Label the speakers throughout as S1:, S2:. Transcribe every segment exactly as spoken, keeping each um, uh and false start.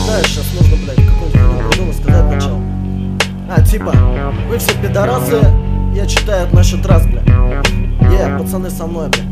S1: знаешь, сейчас нужно, блядь, какую-нибудь хуйню придумать, сказать начал. А, типа, вы все пидорасы, я читаю насчет раз, бля. Е, пацаны со мной, бля.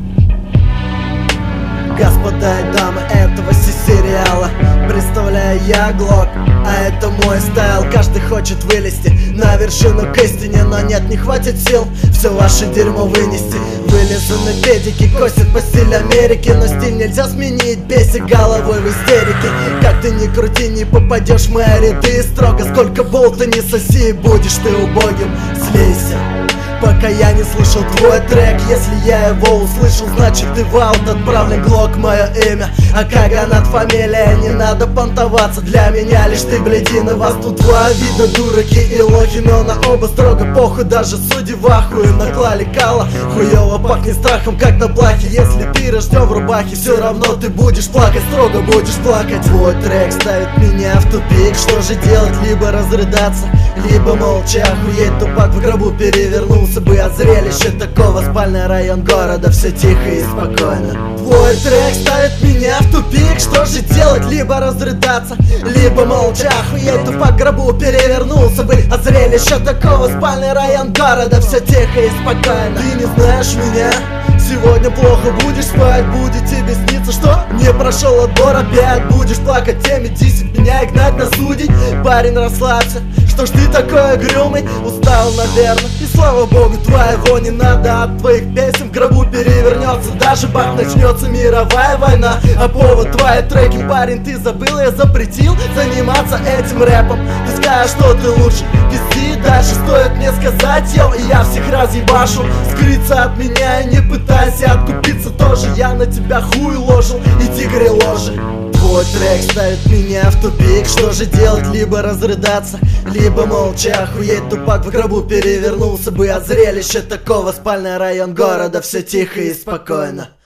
S1: Господа и дамы этого си-сериала, представляю я Глок, а это мой стайл. Каждый хочет вылезти на вершину к истине, но нет, не хватит сил все ваше дерьмо вынести. Вылизаны педики, косят по стилю Америки, но стиль нельзя сменить, бейся головой в истерике. Как ты ни крути, не попадешь в мои ряды строго. Сколько болта не соси, будешь ты убогим, слейся. Пока я не слышал твой трек, если я его услышал, значит ты в аут отправлен. Глок мое имя, а Каганат фамилия. Не надо понтоваться, для меня лишь ты блядина. Вас тут два вида, дураки и лохи, но на оба строго похуй. Даже судьи в ахуе наклали кала. Хуёво пахнет страхом, как на плахе. Если ты рожден в рубахе, все равно ты будешь плакать, строго будешь плакать. Твой трек ставит меня в тупик. Что же делать? Либо разрыдаться, либо молча охуеть. Тупак в гробу перевернулся бы от зрелища такого. Спальный район города, все тихо и спокойно. Твой трек ставит меня в тупик. Что же делать? Либо разрыдаться, либо молча охуеть. Тупак в гробу перевернулся бы от зрелища такого. Спальный район города, все тихо и спокойно. Ты не знаешь меня, сегодня плохо будешь спать, будет тебе сниться, что не прошел отбор опять. Будешь плакать теме десять, меня гнать насудить. Парень, расслабься, что ж ты такой угрюмый? Устал, наверное, и слава богу твоего не надо. От твоих песен в гробу перевернется, даже бах, начнется мировая война. А повод твои треки, парень, ты забыл, я запретил заниматься этим рэпом. Ты скажешь, что ты лучше, пизди дальше, стоит мне сказать, йо, и я всех разъебашу. Скрыться от меня и не пытайся откупиться тоже, я на тебя хуй ложил, иди греложи. Твой трек ставит меня в тупик. Что же делать? Либо разрыдаться, либо молча охуеть. Тупак в гробу перевернулся бы от зрелища такого. Спальный район города, все тихо и спокойно.